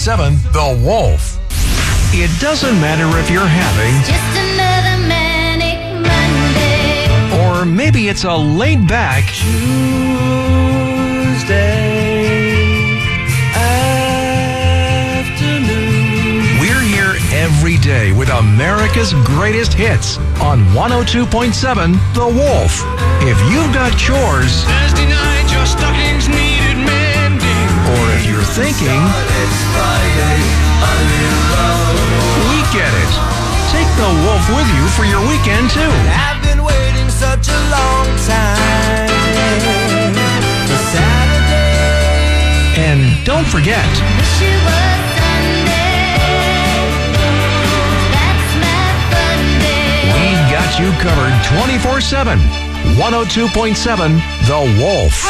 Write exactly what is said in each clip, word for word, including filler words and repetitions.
seven The Wolf. It doesn't matter if you're having Just another manic Monday. or maybe it's a laid-back Tuesday afternoon. We're here every day with America's greatest hits on one oh two point seven The Wolf. If you've got chores, Thursday night, your stockings needed mending. or if you're thinking, It's Friday, I'm in love. we get it. Take The Wolf with you for your weekend too. I've been waiting such a long time for Saturday. And don't forget, Wish it was Sunday. That's my fun day. we've got you covered twenty-four seven. one oh two point seven The Wolf.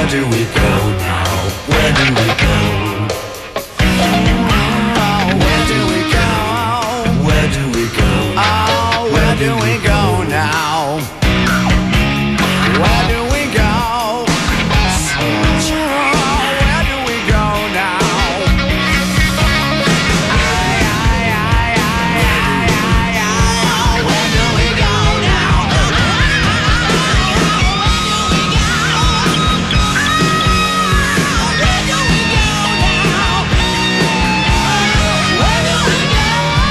do we go now? Where do we go? Where do we go? Where do we go? Oh, where do we go now? Where do we go? Where do we go now? Ay, ay, ay, ay, ay, ay, ay. Where do we go now? Where do we go now? Where do we go?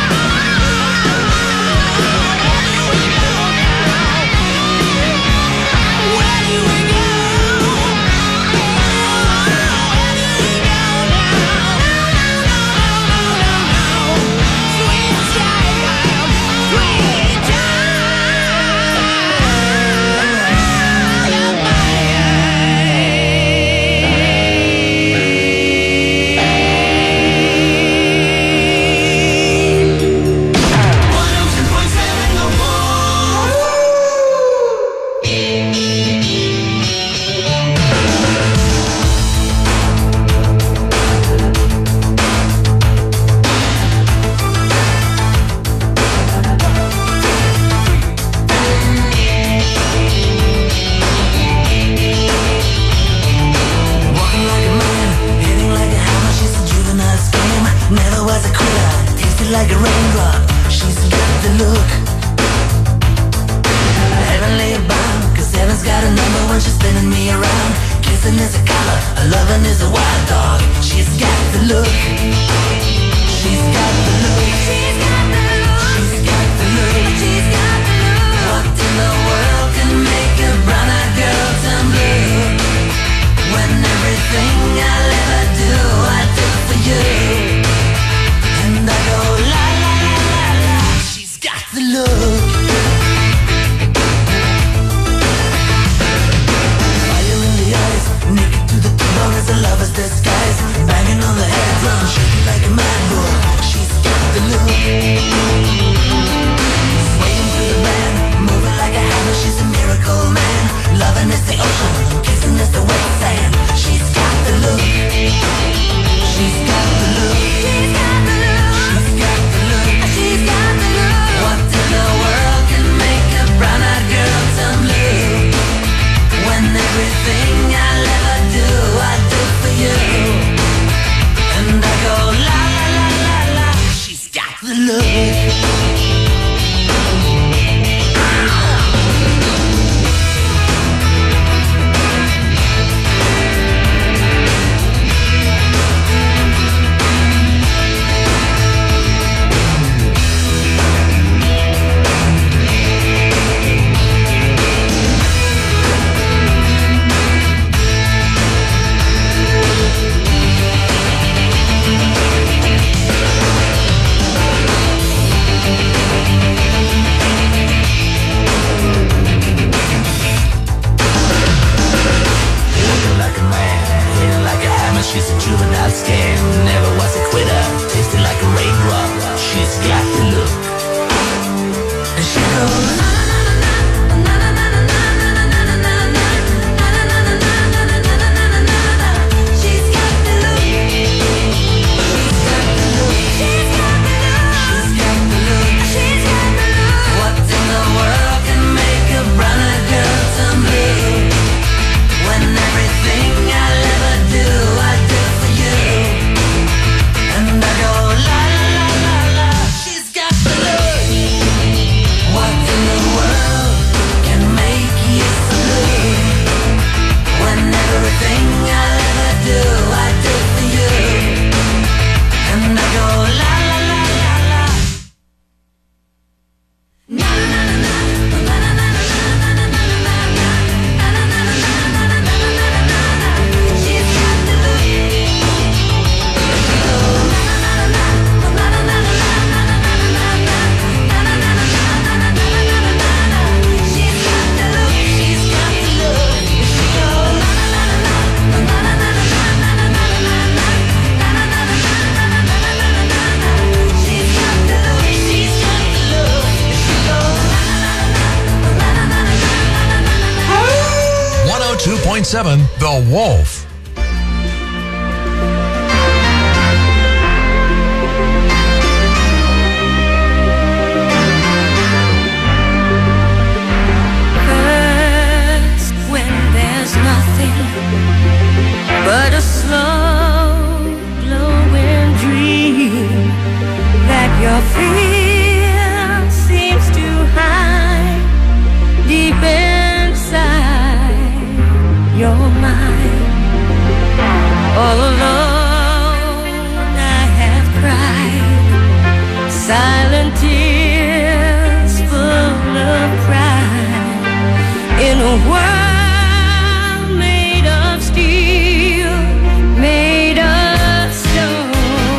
Never was a quitter, tasted like a raindrop. She's got the look heavenly bound, cause heaven's got a number when she's spinning me around. Kissing is a color, a loving is a wild dog. She's got the look. She's got the look. She's got the look. She's got the look. She's got the look. What in the world can make a brown-eyed girl turn blue? When everything I'll ever do, I do for you. And I go la la la la la. She's got the look. Fire in the eyes, naked to the bone as a lover's disguise. Banging on the head drum, shaking like a mad bull. She's got the look. point seven The Wolf. First, when there's nothing but a slow glowing dream that your fear seems to hide deep inside your mind. All alone I have cried silent tears full of pride in a world made of steel, made of stone.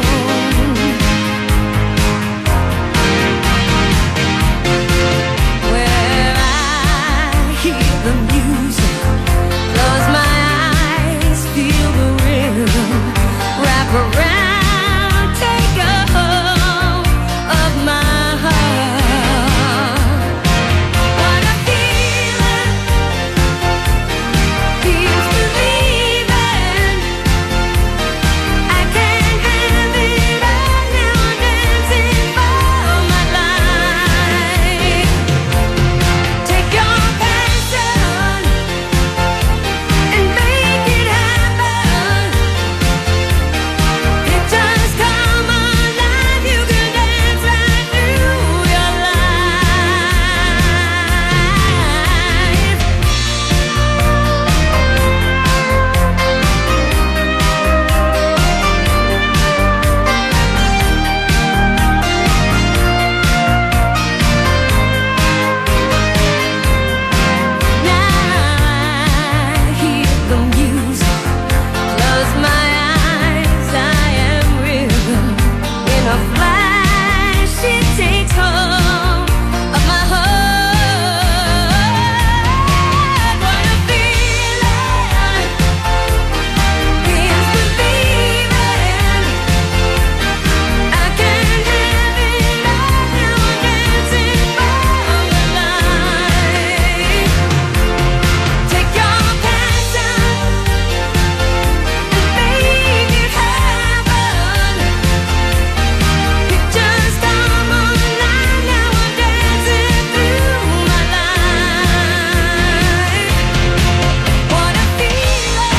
Where I hear the music, close my eyes, feel the rhythm, wrap around, take a hold of my heart. What a feeling, feels believing. I can't have it all now, I'm dancing for my life. Take your passion and make it happen. It just come alive, you can dance right through your life. Now I hear the music, close my eyes, I am rhythm. In a flash, it takes hold of my heart. What a feeling, feels believing. I can't have it all now, I'm dancing for my life. Take your passion and make it happen. It just come alive, now I'm dancing through my life. What a feeling.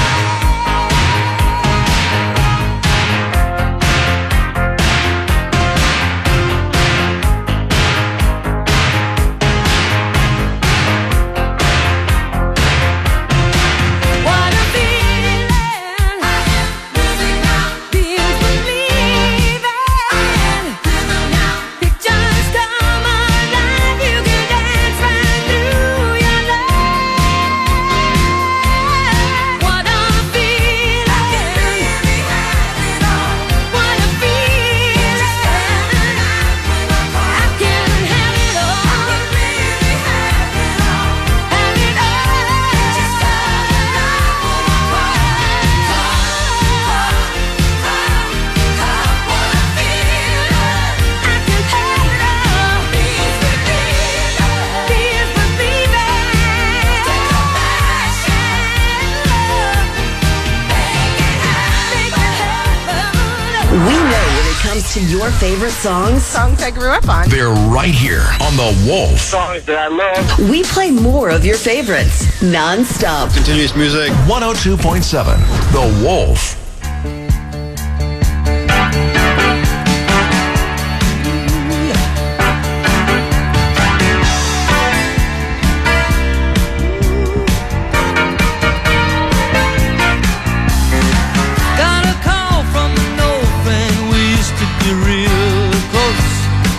What a feeling. Feels believing. It just come alive, you can dance right through your life. What a feeling. What a feeling. I can have it all. Have it all. Just We know when it comes to your favorite songs, Songs I grew up on. They're right here on The Wolf. Songs that I love. we play more of your favorites non-stop. Continuous music. one oh two point seven The Wolf. Got a call from an old friend, we used to be real close.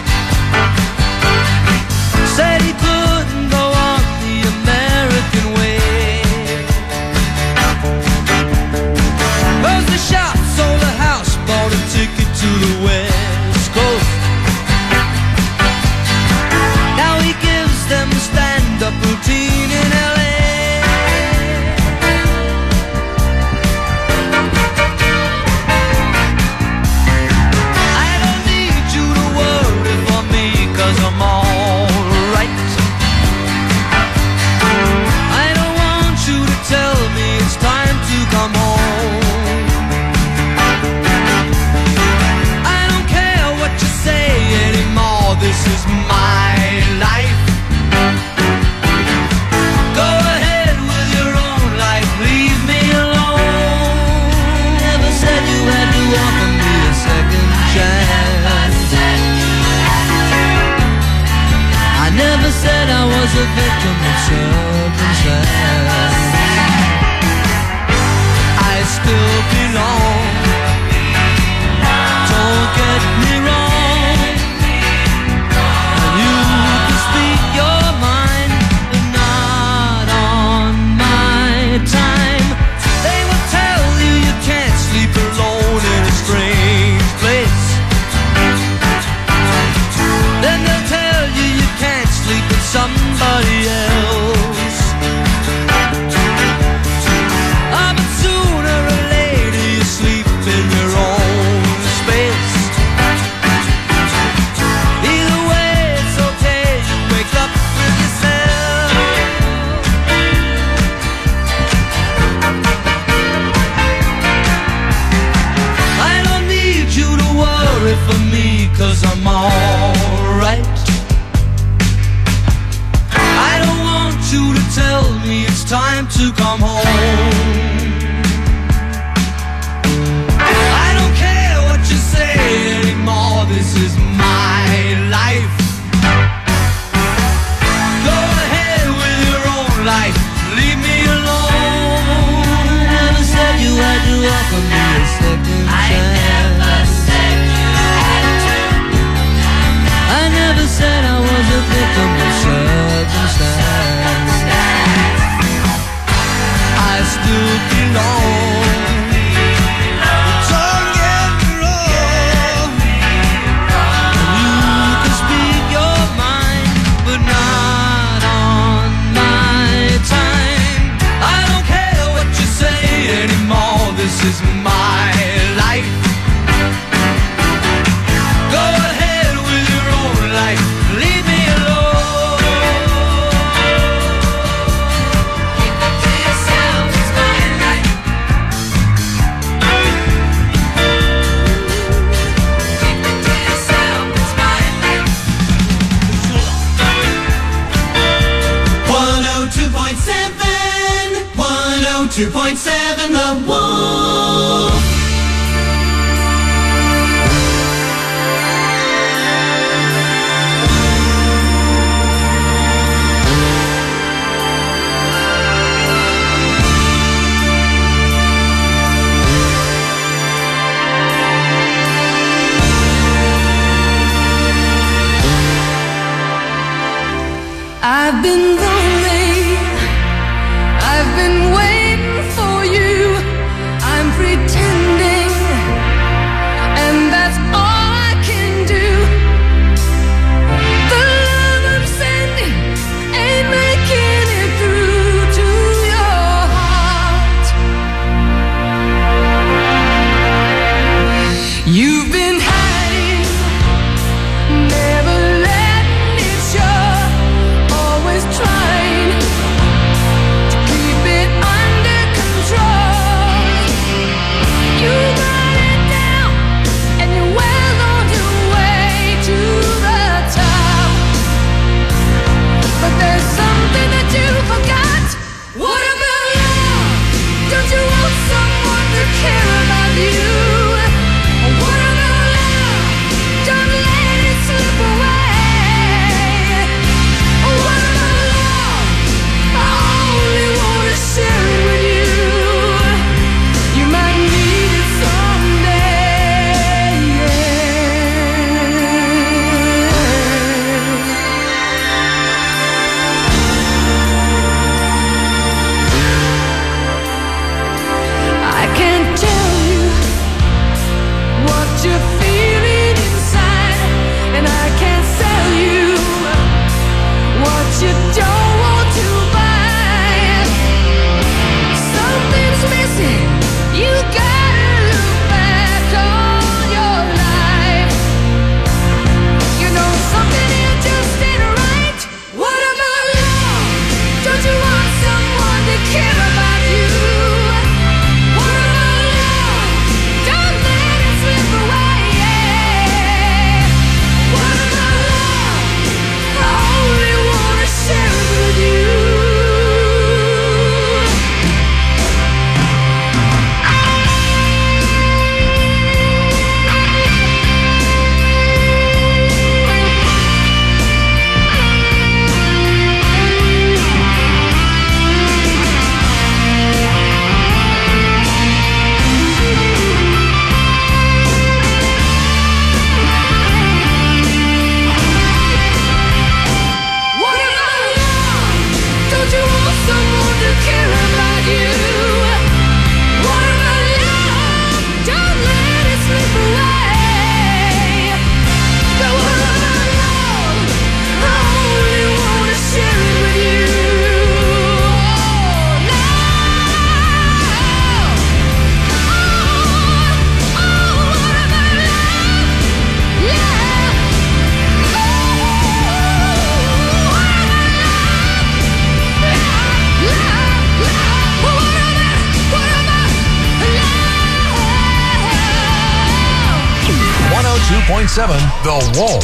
Said he couldn't go on the American way. But was a victim of circumstance. I still belong. Don't get me wrong. You can speak your mind, but not on my time. They will tell you you can't sleep alone in a strange place. Then they'll tell you you can't sleep with somebody else. Ah, but sooner or later you sleep in your own space. Either way it's okay, you wake up with yourself. I don't need you to worry for me, 'cause I'm alright. I don't want you to tell me it's time to come home. I don't care what you say anymore, this is my life. Go ahead with your own life, leave me alone. Never said you had to offer me a second chance. I never said I was a victim of circumstance. I still belong. Don't get me wrong. You can speak your mind, but not on my time. I don't care what you say anymore, this is my life. Go ahead with your own life, leave me alone. Keep it to yourself, it's my life. Keep it to yourself, it's my life. one oh two point seven, one oh two point seven, The Wolf. I've been lonely, I've been waiting for you. I'm pretending point seven The Wolf.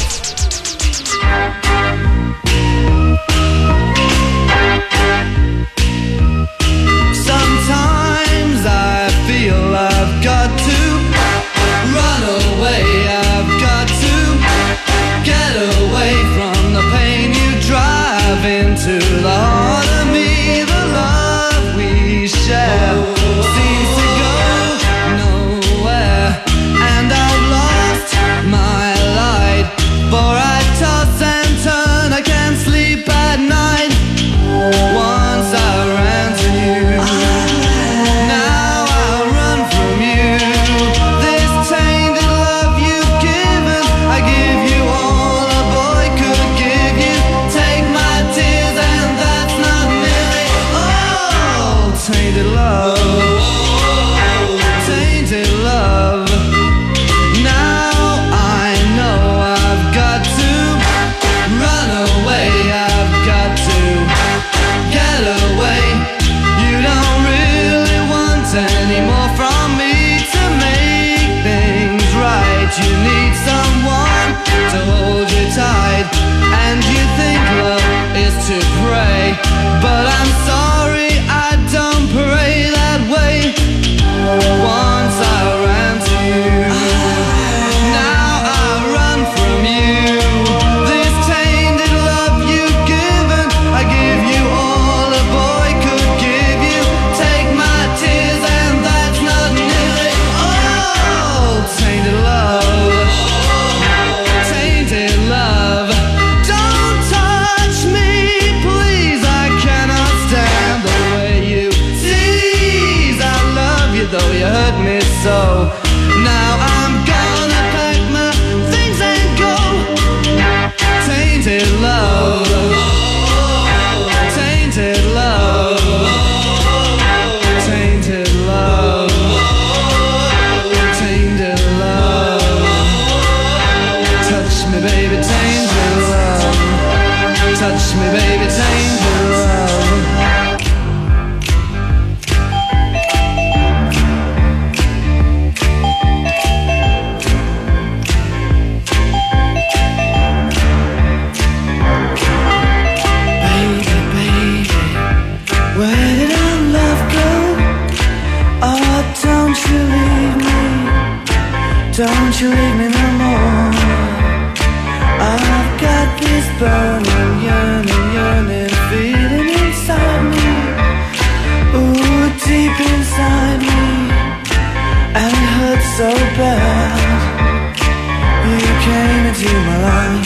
Sometimes I feel I've got to run away, I've got to get away from the pain you drive into the heart of me. The love we share seems to go nowhere, and I've lost my light, for I toss and turn, I can't sleep at night. Once I ran to you, now I run from you. This tainted love you've given, I give you all a boy could give you. Take my tears and that's not nearly all. Tainted love, tainted love. Now I know I've got to run away, I've got to get away. You don't really want any more from me to make things right. You need someone to hold you tight, and you think love is to pray, but I'm sorry, I don't pray that way. Once I ran to you, now I run from you. This tainted love you've given, I give you all a boy could give you. Take my tears and that's not nearly all. Tainted love, tainted love. Don't touch me, please, I cannot stand the way you tease. I love you though you hurt me so. Now I'm gonna pack my things and go. Tainted love, tainted love, tainted love, tainted love. Touch me, baby, tainted love. Touch me, baby, tainted love. Baby, baby, where did our love go? Oh, don't you leave me, don't you leave me no more. I've got this burning, yearning, yearning feeling inside me. Ooh, deep inside me, and it hurts so bad. You came into my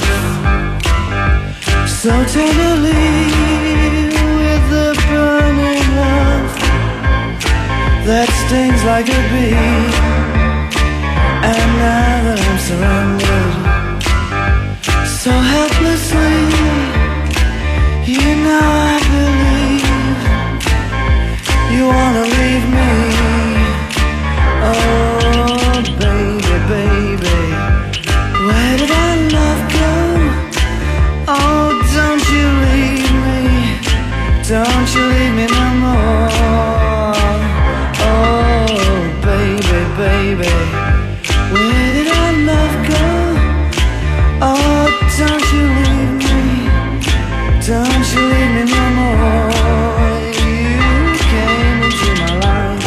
life so tenderly, with the burning love that stings like a bee. And now that I'm surrounded so helplessly, you know I believe you wanna leave me. Oh, baby, baby, where did our love go? Oh, don't you leave me, don't you leave me no more. Oh, baby, baby, where did our love go? Oh, don't you leave me, don't you leave me no more. You came into my life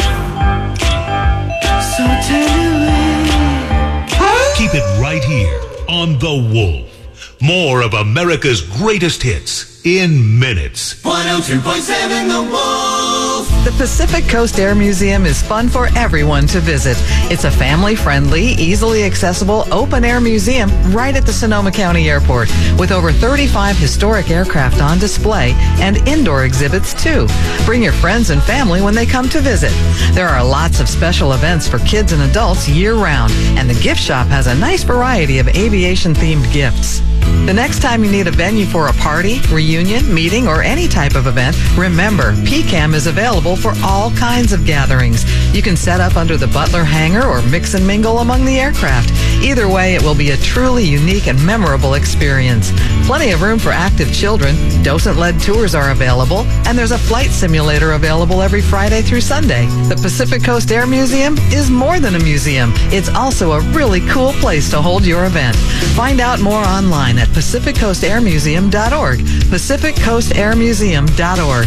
so tenderly. Keep it right here on The Wolf. More of America's greatest hits in minutes. one oh two point seven The Wolf. The Pacific Coast Air Museum is fun for everyone to visit. It's a family-friendly, easily accessible, open-air museum right at the Sonoma County Airport, with over thirty-five historic aircraft on display and indoor exhibits too. Bring your friends and family when they come to visit. There are lots of special events for kids and adults year-round, and the gift shop has a nice variety of aviation-themed gifts. The next time you need a venue for a party, reunion, meeting, or any type of event, remember, P CAM is available for all kinds of gatherings. You can set up under the Butler hangar or mix and mingle among the aircraft. Either way, it will be a truly unique and memorable experience. Plenty of room for active children. Docent-led tours are available, and there's a flight simulator available every Friday through Sunday. The Pacific Coast Air Museum is more than a museum. It's also a really cool place to hold your event. Find out more online at pacific coast air museum dot org. pacific coast air museum dot org.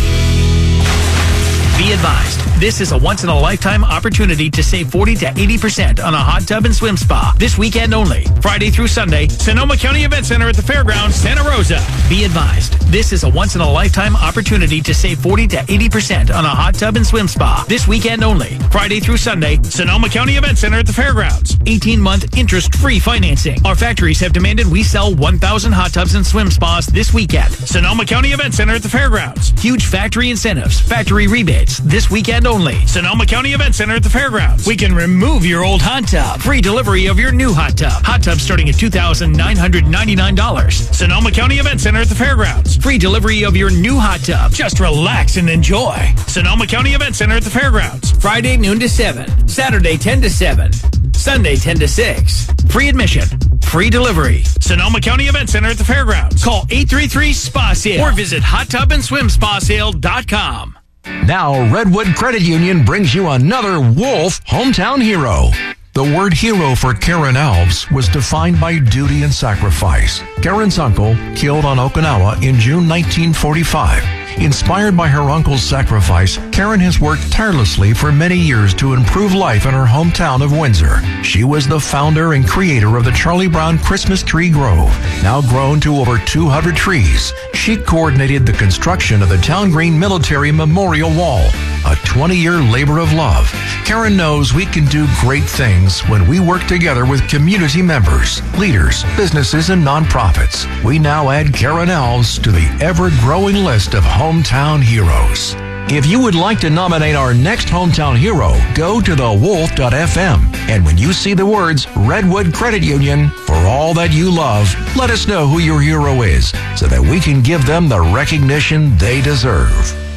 Be advised, this is a once-in-a-lifetime opportunity to save forty to eighty percent on a hot tub and swim spa this weekend only. Friday through Sunday, Sonoma County Event Center at the Fairgrounds, Santa Rosa. Be advised, this is a once-in-a-lifetime opportunity to save forty to eighty percent on a hot tub and swim spa this weekend only. Friday through Sunday, Sonoma County Event Center at the Fairgrounds. eighteen-month interest-free financing. Our factories have demanded we sell one thousand hot tubs and swim spas this weekend. Sonoma County Event Center at the Fairgrounds. Huge factory incentives, factory rebates this weekend only. Sonoma County Event Center at the Fairgrounds. We can remove your old hot tub. Free delivery of your new hot tub. Hot tub starting at two thousand nine hundred ninety-nine dollars. Sonoma County Event Center at the Fairgrounds. Free delivery of your new hot tub. Just relax and enjoy. Sonoma County Event Center at the Fairgrounds. Friday noon to seven. Saturday ten to seven. Sunday ten to six. Free admission. Free delivery. Sonoma County Event Center at the Fairgrounds. Call eight three three S P A sale or visit hot tub and swim spa sale dot com. Now, Redwood Credit Union brings you another Wolf hometown hero. The word hero for Karen Alves was defined by duty and sacrifice. Karen's uncle killed on Okinawa in June nineteen forty-five. Inspired by her uncle's sacrifice, Karen has worked tirelessly for many years to improve life in her hometown of Windsor. She was the founder and creator of the Charlie Brown Christmas Tree Grove, now grown to over two hundred trees. She coordinated the construction of the Town Green Military Memorial Wall, a twenty-year labor of love. Karen knows we can do great things when we work together with community members, leaders, businesses, and nonprofits. We now add Karen Alves to the ever-growing list of hometown heroes. If you would like to nominate our next hometown hero, go to the wolf dot f m. And when you see the words Redwood Credit Union, for all that you love, let us know who your hero is so that we can give them the recognition they deserve.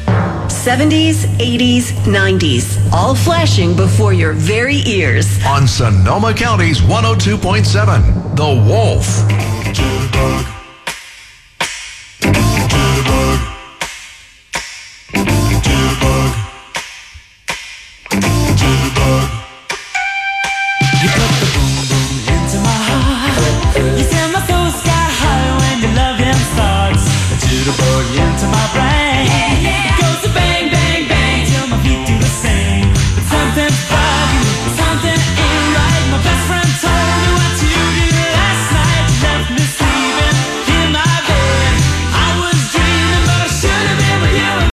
seventies, eighties, nineties, all flashing before your very ears. On Sonoma County's one oh two point seven, The Wolf. Jitterbug.